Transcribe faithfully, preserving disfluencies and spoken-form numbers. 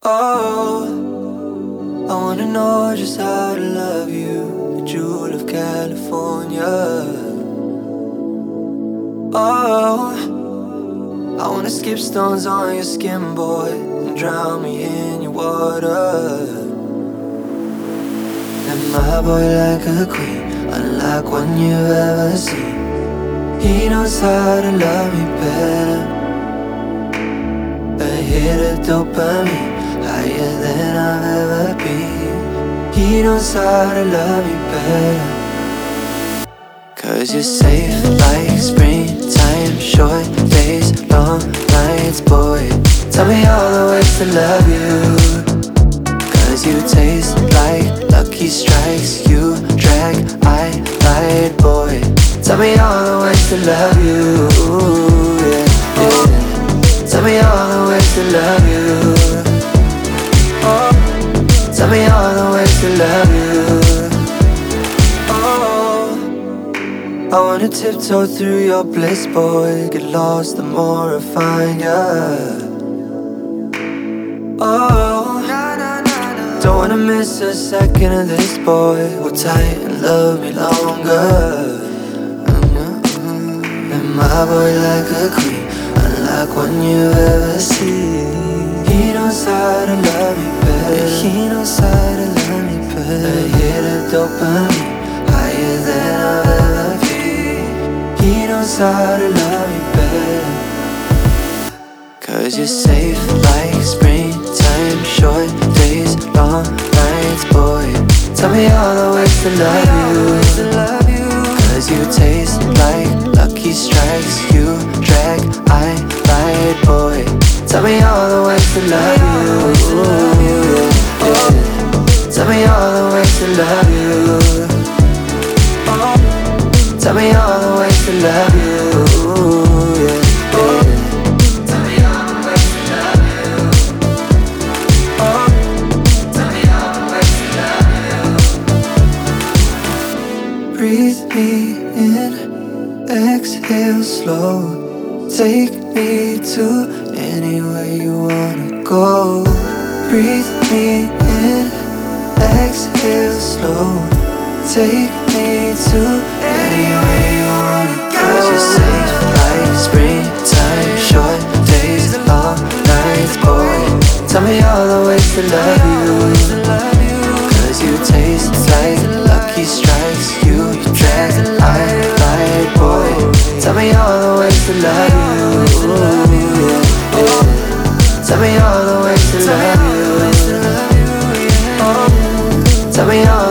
Oh, I wanna know just how to love you, the jewel of California. Oh, I wanna skip stones on your skin, boy, and drown me in your water. And my boy like a queen, unlike one you've ever seen. He knows how to love me better. A hit of dopamine, higher than I've ever been. He knows how to love me better. Cause you're safe like springtime, short days, long nights, boy. Tell me all the ways to love you. Cause you taste like lucky strikes, you drag, I light, boy. Tell me all the ways to love you, yeah, yeah. Tell me all the ways to love you. Oh, tell me all the ways to love you. Oh, I wanna tiptoe through your bliss, boy. Get lost the more I find ya. Oh, don't wanna miss a second of this, boy. Hold tight and love me longer. And my boy like a queen, unlike one you've ever seen. He knows how to love me better. He knows how to love me better. A hit of dopamine, higher than I've ever been. He knows how to love me better. Cause you're safe like springtime, short days, long nights, boy. Tell me all the ways to love you. Cause you taste like lucky strikes, you drag, I light, boy. Tell me all the ways to love you, yeah, yeah. Tell me all the ways to love you. Oh, tell me all the ways to love you, yeah, yeah. Tell me all the ways to love you. Oh, tell me all the ways to love you. Breathe me in, exhale slow. Take me to anywhere you wanna go. Breathe me in, exhale slow. Take me to anywhere you wanna go. Cause you're safe like springtime, short days, long nights, boy. Tell me all the ways to love you. Cause you taste like lucky strikes, you drag, I light, boy. Tell me all the ways to love you, yeah, yeah. Tell me all the ways to love you. Oh, tell me all